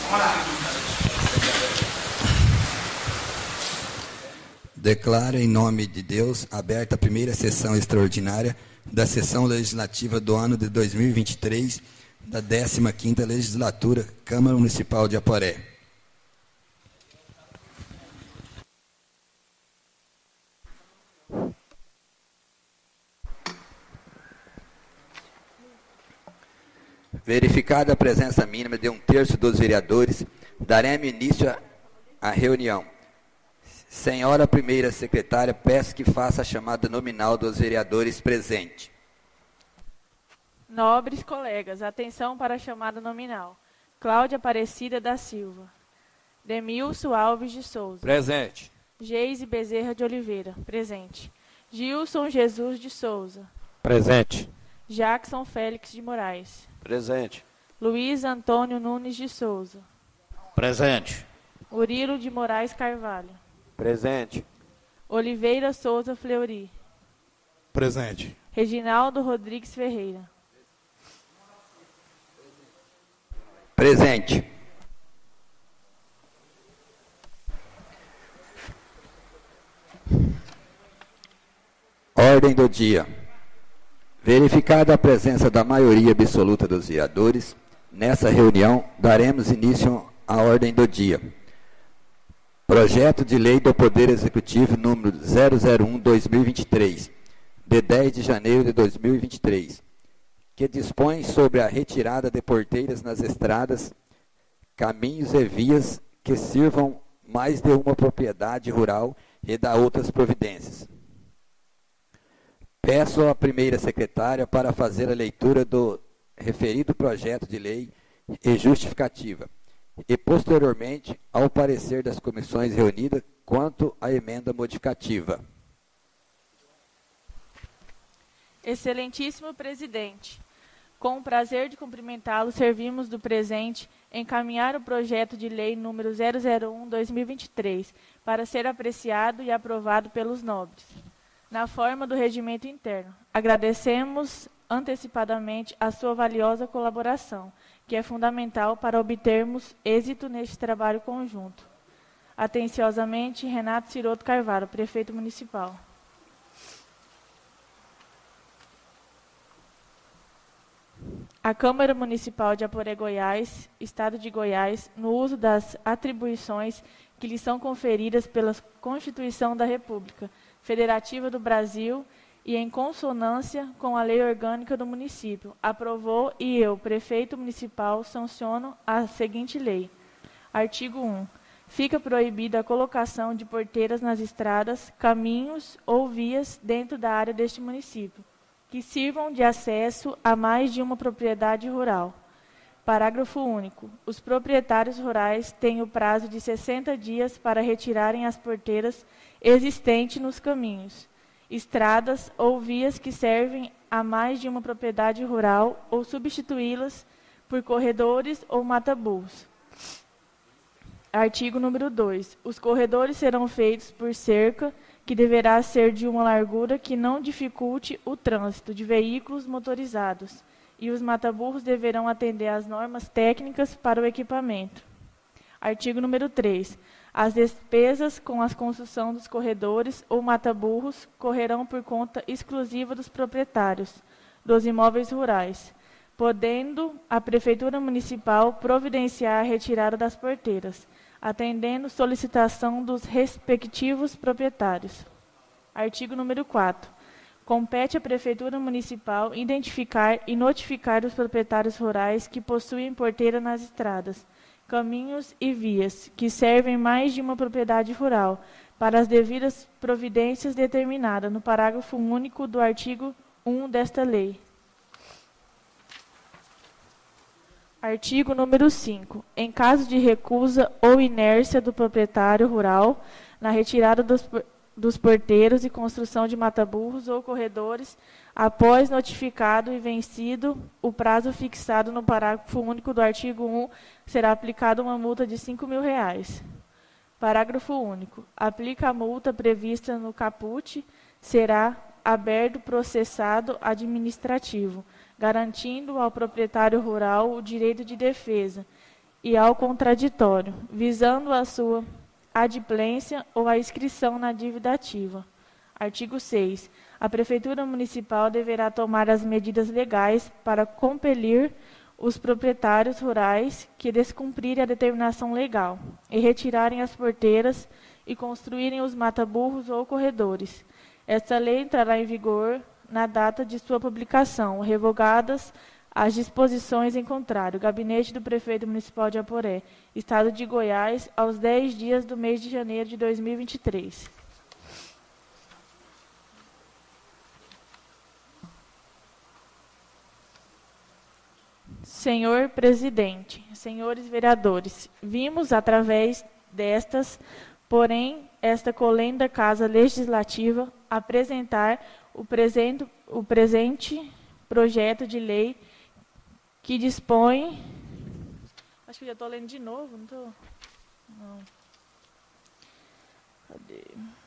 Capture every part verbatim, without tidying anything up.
Declaro em nome de Deus aberta a primeira sessão extraordinária da sessão legislativa do ano de dois mil e vinte e três, da décima quinta Legislatura, Câmara Municipal de Aporé. Verificada a presença mínima de um terço dos vereadores, daremos início à reunião. Senhora primeira secretária, peço que faça a chamada nominal dos vereadores presentes. Nobres colegas, atenção para a chamada nominal. Cláudia Aparecida da Silva. Demilson Alves de Souza. Presente. Geise Bezerra de Oliveira. Presente. Gilson Jesus de Souza. Presente. Jackson Félix de Moraes. Presente. Luiz Antônio Nunes de Souza. Presente. Urilo de Moraes Carvalho. Presente. Oliveira Souza Fleury. Presente. Reginaldo Rodrigues Ferreira. Presente. Ordem do dia. Verificada a presença da maioria absoluta dos vereadores, nessa reunião daremos início à ordem do dia. Projeto de Lei do Poder Executivo número zero zero um barra dois mil e vinte e três, de dez de janeiro de dois mil e vinte e três, que dispõe sobre a retirada de porteiras nas estradas, caminhos e vias que sirvam mais de uma propriedade rural e da outras providências. Peço à primeira secretária para fazer a leitura do referido projeto de lei e justificativa, e posteriormente ao parecer das comissões reunidas quanto à emenda modificativa. Excelentíssimo presidente, com o prazer de cumprimentá-lo, servimos do presente encaminhar o projeto de lei número zero zero um barra dois mil e vinte e três para ser apreciado e aprovado pelos nobres, na forma do regimento interno. Agradecemos antecipadamente a sua valiosa colaboração, que é fundamental para obtermos êxito neste trabalho conjunto. Atenciosamente, Renato Ciroto Carvalho, prefeito municipal. A Câmara Municipal de Aporé, Goiás, Estado de Goiás, no uso das atribuições que lhe são conferidas pela Constituição da República Federativa do Brasil e em consonância com a Lei Orgânica do Município, aprovou e eu, prefeito municipal, sanciono a seguinte lei. Artigo um. Fica proibida a colocação de porteiras nas estradas, caminhos ou vias dentro da área deste município, que sirvam de acesso a mais de uma propriedade rural. Parágrafo único. Os proprietários rurais têm o prazo de sessenta dias para retirarem as porteiras existentes nos caminhos, estradas ou vias que servem a mais de uma propriedade rural ou substituí-las por corredores ou mata-burros. Artigo número dois. Os corredores serão feitos por cerca que deverá ser de uma largura que não dificulte o trânsito de veículos motorizados, e os mata-burros deverão atender às normas técnicas para o equipamento. Artigo número três. As despesas com a construção dos corredores ou mata-burros correrão por conta exclusiva dos proprietários dos imóveis rurais, podendo a Prefeitura Municipal providenciar a retirada das porteiras, atendendo solicitação dos respectivos proprietários. Artigo número quatro. Compete à Prefeitura Municipal identificar e notificar os proprietários rurais que possuem porteira nas estradas, caminhos e vias, que servem mais de uma propriedade rural, para as devidas providências determinadas no parágrafo único do artigo um desta lei. Artigo número cinco. Em caso de recusa ou inércia do proprietário rural na retirada dos, dos porteiros e construção de mata-burros ou corredores, após notificado e vencido o prazo fixado no parágrafo único do artigo um, será aplicada uma multa de cinco mil reais. Parágrafo único. Aplica a multa prevista no caput, será aberto processado administrativo, garantindo ao proprietário rural o direito de defesa e ao contraditório, visando a sua adimplência ou a inscrição na dívida ativa. Artigo seis. A Prefeitura Municipal deverá tomar as medidas legais para compelir os proprietários rurais que descumprirem a determinação legal e retirarem as porteiras e construírem os mata-burros ou corredores. Esta lei entrará em vigor na data de sua publicação, revogadas as disposições em contrário. Gabinete do Prefeito Municipal de Aporé, Estado de Goiás, aos dez dias do mês de janeiro de dois mil e vinte e três. Senhor Presidente, senhores vereadores, vimos através destas, porém, esta colenda Casa Legislativa apresentar o presente, o presente projeto de lei que dispõe... Acho que já estou lendo de novo, não estou? Não. Cadê?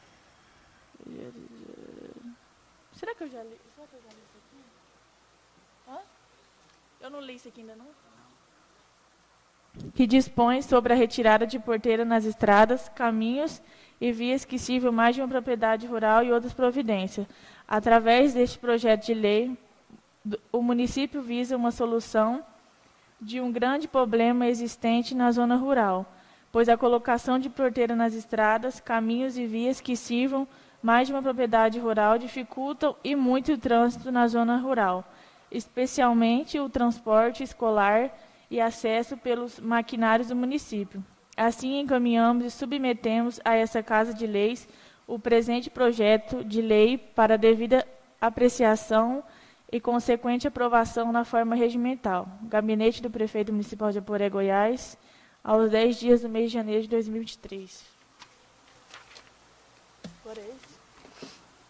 Será que eu já li? Será que eu já li isso aqui? Hã? Eu não li isso aqui ainda, não? Que dispõe sobre a retirada de porteira nas estradas, caminhos e vias que sirvam mais de uma propriedade rural e outras providências. Através deste projeto de lei, o município visa uma solução de um grande problema existente na zona rural, pois a colocação de porteira nas estradas, caminhos e vias que sirvam mais de uma propriedade rural dificultam e muito o trânsito na zona rural, especialmente o transporte escolar e acesso pelos maquinários do município. Assim, encaminhamos e submetemos a essa Casa de Leis o presente projeto de lei para devida apreciação e consequente aprovação na forma regimental. Gabinete do Prefeito Municipal de Aporé, Goiás, aos dez dias do mês de janeiro de dois mil e vinte e três. Agora é esse.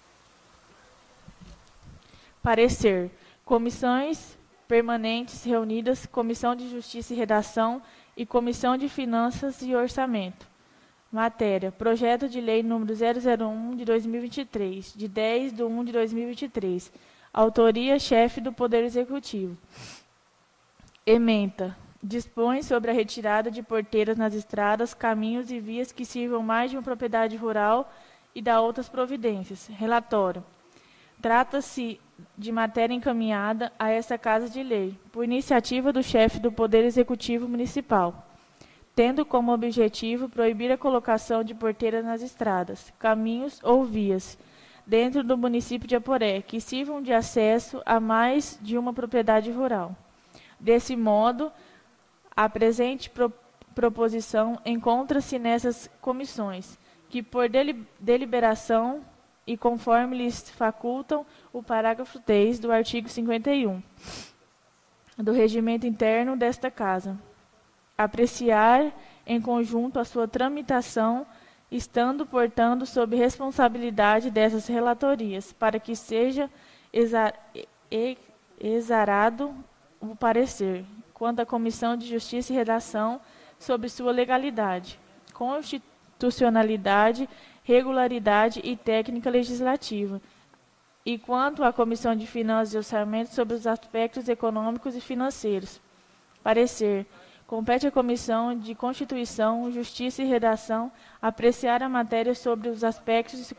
Parecer. Comissões permanentes reunidas, Comissão de Justiça e Redação e Comissão de Finanças e Orçamento. Matéria. Projeto de Lei número zero zero um de dois mil e vinte e três, de dez de um de dois mil e vinte e três. Autoria, chefe do Poder Executivo. Ementa. Dispõe sobre a retirada de porteiras nas estradas, caminhos e vias que sirvam mais de uma propriedade rural e da outras providências. Relatório. Trata-se de matéria encaminhada a essa Casa de Lei, por iniciativa do chefe do Poder Executivo Municipal, tendo como objetivo proibir a colocação de porteiras nas estradas, caminhos ou vias, dentro do município de Aporé, que sirvam de acesso a mais de uma propriedade rural. Desse modo, a presente pro, proposição encontra-se nessas comissões, que por deliberação e conforme lhes facultam o parágrafo três do artigo cinquenta e um do regimento interno desta Casa, apreciar em conjunto a sua tramitação, estando, portanto, sob responsabilidade dessas relatorias, para que seja exa exarado o parecer, quanto à Comissão de Justiça e Redação, sobre sua legalidade, constitucionalidade, regularidade e técnica legislativa, e quanto à Comissão de Finanças e Orçamento, sobre os aspectos econômicos e financeiros. Parecer. Compete à Comissão de Constituição, Justiça e Redação apreciar a matéria sobre os aspectos de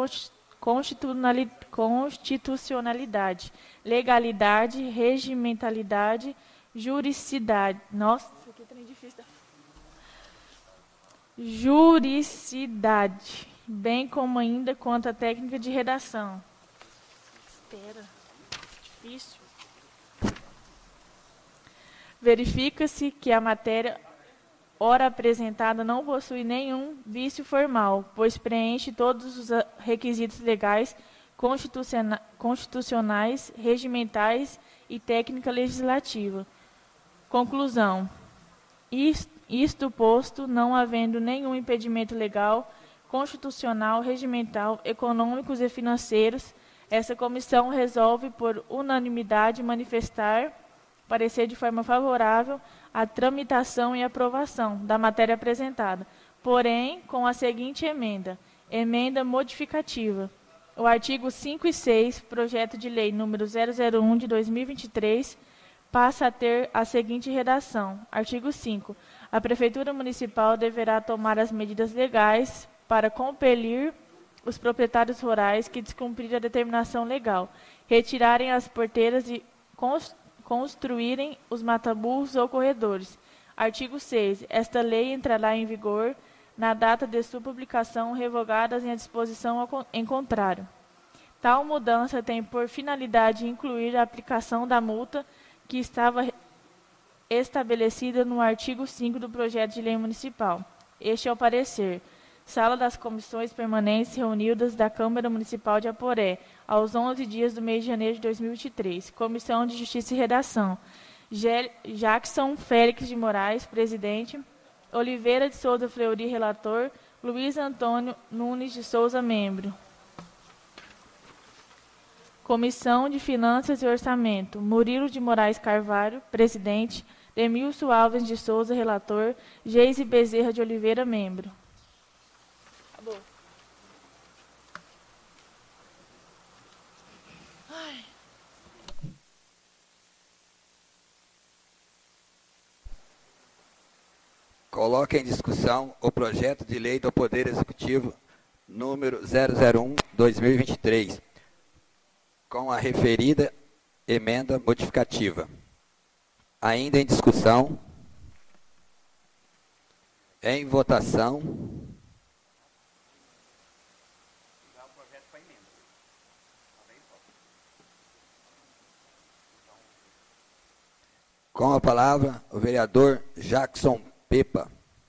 constitucionalidade, legalidade, regimentalidade, juridicidade. Nossa, isso aqui é trem difícil. Juridicidade, bem como ainda quanto à técnica de redação. Espera, difícil. Verifica-se que a matéria ora apresentada não possui nenhum vício formal, pois preenche todos os requisitos legais, constitucionais, regimentais e técnica legislativa. Conclusão. Isto posto, não havendo nenhum impedimento legal, constitucional, regimental, econômicos e financeiros, essa comissão resolve por unanimidade manifestar parecer de forma favorável à tramitação e aprovação da matéria apresentada, porém, com a seguinte emenda, emenda modificativa. O artigo cinco e seis, projeto de lei número zero zero um de dois mil e vinte e três, passa a ter a seguinte redação. Artigo cinco. A Prefeitura Municipal deverá tomar as medidas legais para compelir os proprietários rurais que descumprirem a determinação legal, retirarem as porteiras e construírem os mataburros ou corredores. Artigo seis. Esta lei entrará em vigor na data de sua publicação, revogadas em disposição em contrário. Tal mudança tem por finalidade incluir a aplicação da multa que estava estabelecida no artigo cinco do projeto de lei municipal. Este é o parecer. Sala das Comissões Permanentes reunidas da Câmara Municipal de Aporé, aos onze dias do mês de janeiro de dois mil e vinte e três. Comissão de Justiça e Redação. Jackson Félix de Moraes, presidente. Oliveira de Souza Fleury, relator. Luiz Antônio Nunes de Souza, membro. Comissão de Finanças e Orçamento. Murilo de Moraes Carvalho, presidente. Demilson Alves de Souza, relator. Geise Bezerra de Oliveira, membro. Acabou. Ai. Coloca em discussão o projeto de lei do Poder Executivo número zero zero um barra dois mil e vinte e três, com a referida emenda modificativa. Ainda em discussão, em votação, com a palavra o vereador Jackson Pepa.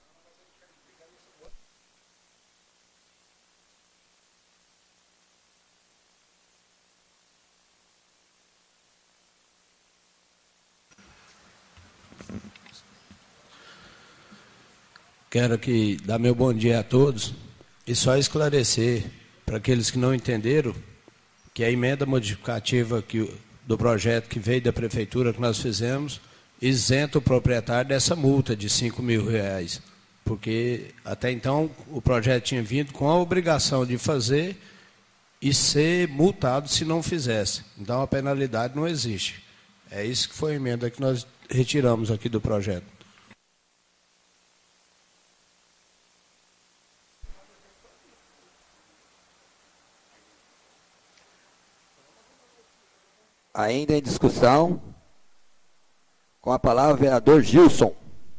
Quero aqui dar meu bom dia a todos e só esclarecer para aqueles que não entenderam que a emenda modificativa que, do projeto que veio da Prefeitura que nós fizemos isenta o proprietário dessa multa de cinco mil reais, porque até então o projeto tinha vindo com a obrigação de fazer e ser multado se não fizesse. Então a penalidade não existe. É isso que foi a emenda que nós retiramos aqui do projeto. Ainda em discussão, com a palavra o vereador Gilson.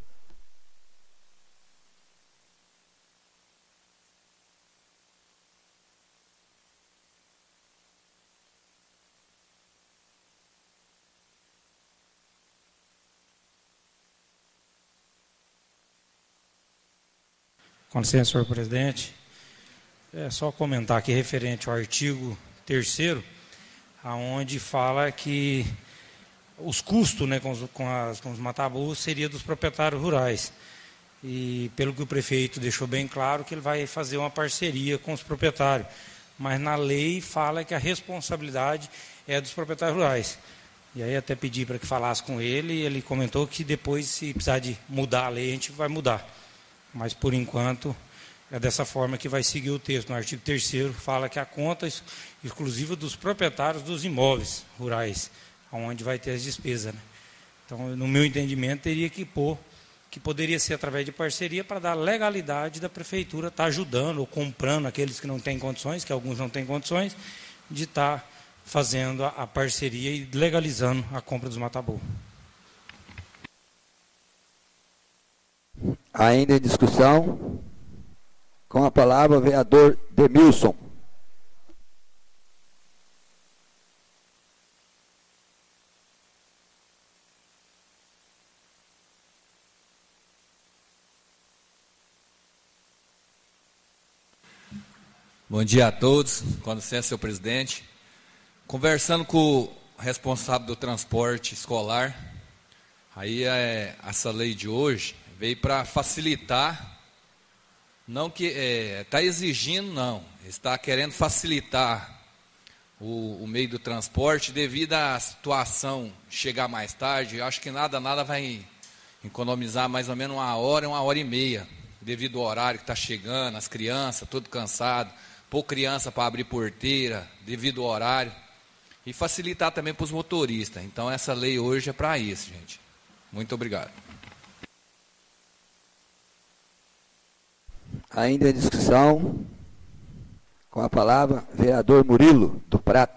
Com licença, senhor presidente. É só comentar aqui referente ao artigo terceiro, aonde fala que os custos, né, com, os, com, as, com os mataburros seria dos proprietários rurais. E pelo que o prefeito deixou bem claro, que ele vai fazer uma parceria com os proprietários. Mas na lei fala que a responsabilidade é dos proprietários rurais. E aí até pedi para que falasse com ele, e ele comentou que depois, se precisar de mudar a lei, a gente vai mudar. Mas por enquanto é dessa forma que vai seguir o texto. No artigo terceiro fala que a conta exclusiva dos proprietários dos imóveis rurais, onde vai ter as despesas, né? Então, no meu entendimento, teria que pôr, que poderia ser através de parceria para dar legalidade da prefeitura estar tá ajudando ou comprando aqueles que não têm condições, que alguns não têm condições, de estar tá fazendo a, a parceria e legalizando a compra dos mataburros. Ainda em discussão, com a palavra o vereador Demilson. Bom dia a todos, com licença, senhor presidente. Conversando com o responsável do transporte escolar, aí é, essa lei de hoje veio para facilitar, não que está é, exigindo, não, está querendo facilitar o, o meio do transporte devido à situação chegar mais tarde. Eu acho que nada, nada vai economizar mais ou menos uma hora, uma hora e meia, devido ao horário que está chegando, as crianças, tudo cansado, pouca criança para abrir porteira, devido ao horário. e facilitar também para os motoristas. Então, essa lei hoje é para isso, gente. Muito obrigado. Ainda em discussão, com a palavra, vereador Murilo, do Prata.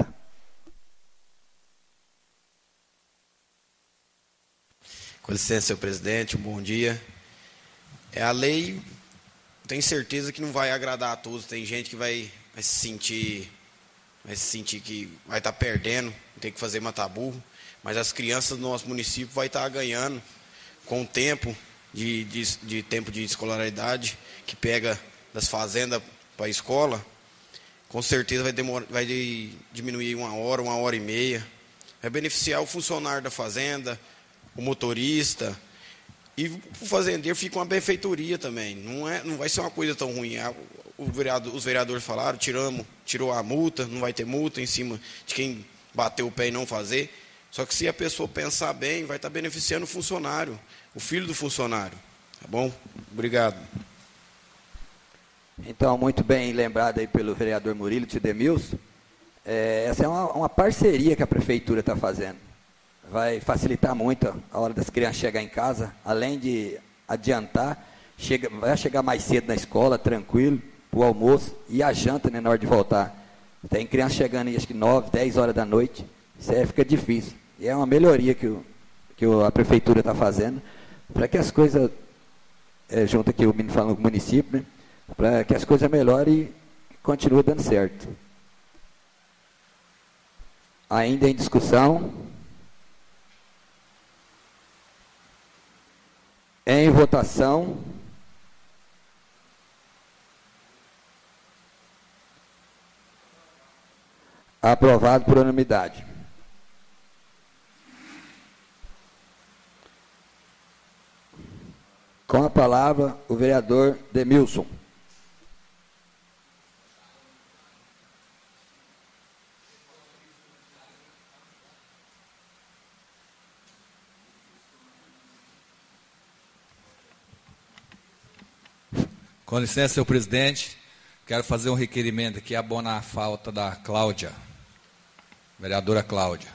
Com licença, senhor presidente, um bom dia. É, a lei, tenho certeza que não vai agradar a todos. Tem gente que vai, vai se sentir, vai se sentir que vai estar perdendo, tem que fazer mata-burro, mas as crianças do nosso município vai estar ganhando com o tempo de, de, de tempo de escolaridade que pega das fazendas para a escola. Com certeza vai, demorar, vai diminuir uma hora, uma hora e meia. Vai beneficiar o funcionário da fazenda, o motorista, e o fazendeiro fica uma benfeitoria também. Não, é, não vai ser uma coisa tão ruim. O vereador, os vereadores falaram, tiramos, tirou a multa, não vai ter multa em cima de quem bateu o pé e não fazer. Só que se a pessoa pensar bem, vai estar beneficiando o funcionário, o filho do funcionário. Tá bom? Obrigado. Então, muito bem lembrado aí pelo vereador Murilo Tidemilson. É, essa é uma, uma parceria que a prefeitura está fazendo. Vai facilitar muito a hora das crianças chegar em casa, além de adiantar, chega, vai chegar mais cedo na escola, tranquilo, para o almoço e a janta, né, na hora de voltar. Tem criança chegando aí, acho que nove, dez horas da noite, isso aí fica difícil. E é uma melhoria que, o, que o, a prefeitura está fazendo, para que as coisas, é, junto aqui o menino falando com o município, né, para que as coisas melhorem e continuem dando certo. Ainda em discussão. Em votação. Aprovado por unanimidade. Com a palavra, o vereador Demilson. Com licença, senhor presidente, quero fazer um requerimento aqui, abonar a falta da Cláudia, vereadora Cláudia.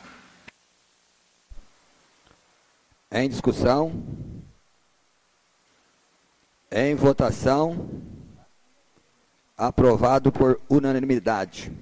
Em discussão. Em votação. Aprovado por unanimidade.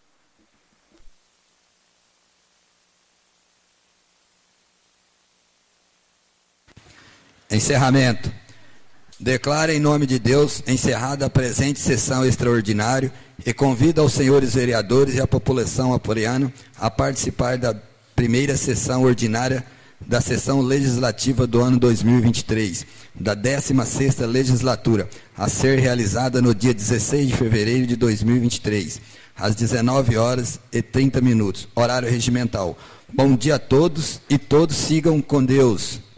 Encerramento. Declaro em nome de Deus encerrada a presente sessão extraordinária e convido aos senhores vereadores e a população aporeana a participar da primeira sessão ordinária da sessão legislativa do ano dois mil e vinte e três, da décima sexta legislatura, a ser realizada no dia dezesseis de fevereiro de dois mil e vinte e três, às dezenove horas e trinta minutos, horário regimental. Bom dia a todos e todos sigam com Deus.